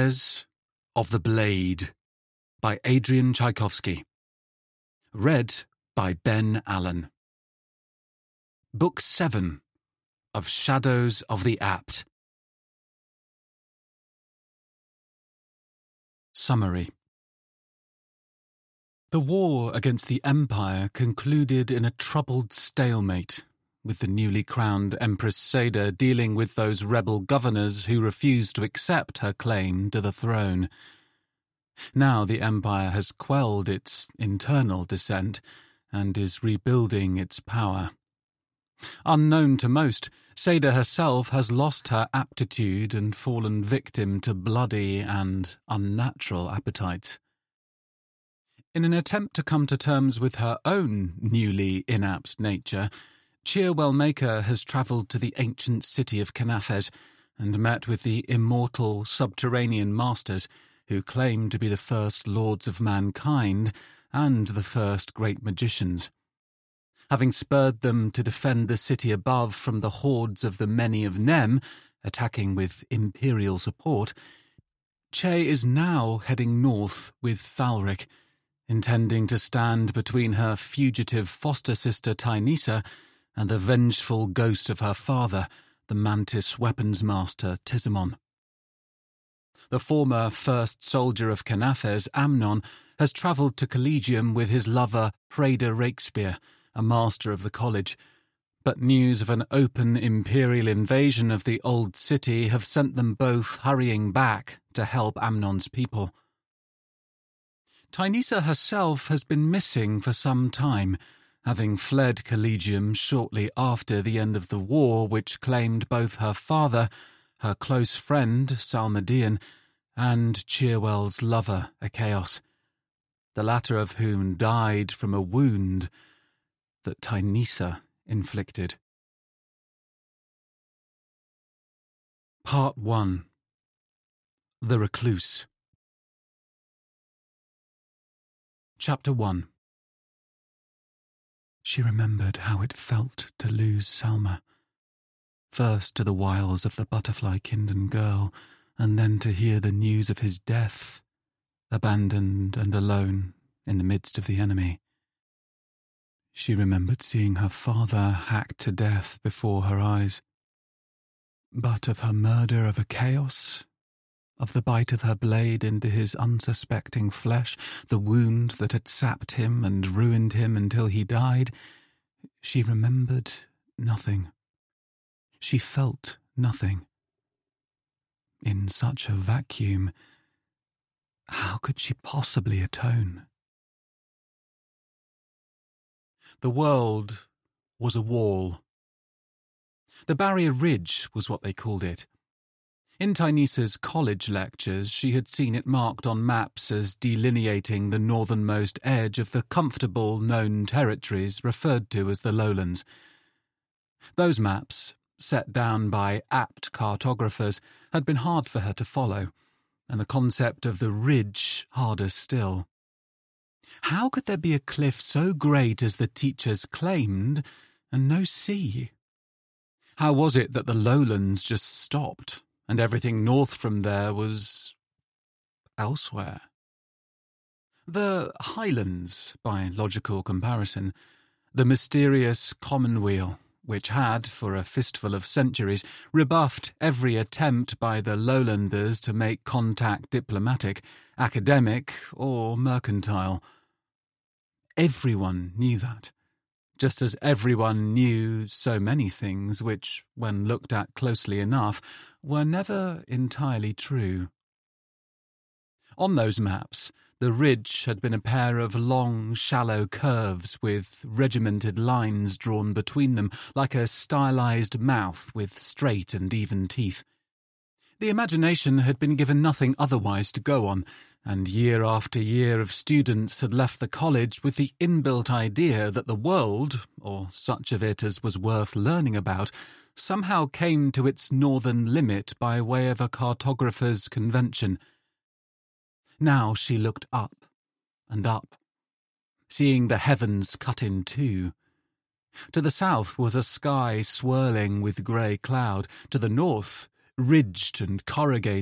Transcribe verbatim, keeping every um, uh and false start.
Affairs of the Blade by Adrian Tchaikovsky. Read by Ben Allen. Book seven of Shadows of the Apt. Summary. The war against the Empire concluded in a troubled stalemate, with the newly crowned Empress Seda dealing with those rebel governors who refused to accept her claim to the throne. Now the Empire has quelled its internal dissent and is rebuilding its power. Unknown to most, Seda herself has lost her aptitude and fallen victim to bloody and unnatural appetites. In an attempt to come to terms with her own newly inapt nature, Cheerwell Maker has travelled to the ancient city of Canafes and met with the immortal subterranean masters who claim to be the first lords of mankind and the first great magicians. Having spurred them to defend the city above from the hordes of the Many of Nem, attacking with imperial support, Che is now heading north with Thalric, intending to stand between her fugitive foster sister Tynisa and the vengeful ghost of her father, the Mantis weapons master Tizimon. The former first soldier of Canafes, Amnon, has travelled to Collegium with his lover Prada Rakespear, a master of the college, but news of an open imperial invasion of the old city have sent them both hurrying back to help Amnon's people. Tynisa herself has been missing for some time, having fled Collegium shortly after the end of the war which claimed both her father, her close friend Salmadian, and Cheerwell's lover Achaos, the latter of whom died from a wound that Tynisa inflicted. Part one. The Recluse. Chapter one. She remembered how it felt to lose Salma, first to the wiles of the butterfly-kindred girl, and then to hear the news of his death, abandoned and alone in the midst of the enemy. She remembered seeing her father hacked to death before her eyes. But of her murder of Achaos, of the bite of her blade into his unsuspecting flesh, the wound that had sapped him and ruined him until he died, she remembered nothing. She felt nothing. In such a vacuum, how could she possibly atone? The world was a wall. The Barrier Ridge was what they called it. In Tynisa's college lectures, she had seen it marked on maps as delineating the northernmost edge of the comfortable known territories referred to as the Lowlands. Those maps, set down by apt cartographers, had been hard for her to follow, and the concept of the ridge harder still. How could there be a cliff so great as the teachers claimed, and no sea? How was it that the Lowlands just stopped, and everything north from there was elsewhere? The Highlands, by logical comparison, the mysterious commonweal, which had, for a fistful of centuries, rebuffed every attempt by the Lowlanders to make contact diplomatic, academic, or mercantile. Everyone knew that, just as everyone knew so many things which, when looked at closely enough, were never entirely true. On those maps, the ridge had been a pair of long, shallow curves with regimented lines drawn between them, like a stylized mouth with straight and even teeth. The imagination had been given nothing otherwise to go on, and year after year of students had left the college with the inbuilt idea that the world, or such of it as was worth learning about, somehow came to its northern limit by way of a cartographer's convention. Now she looked up and up, seeing the heavens cut in two. To the south was a sky swirling with grey cloud, to the north, ridged and corrugated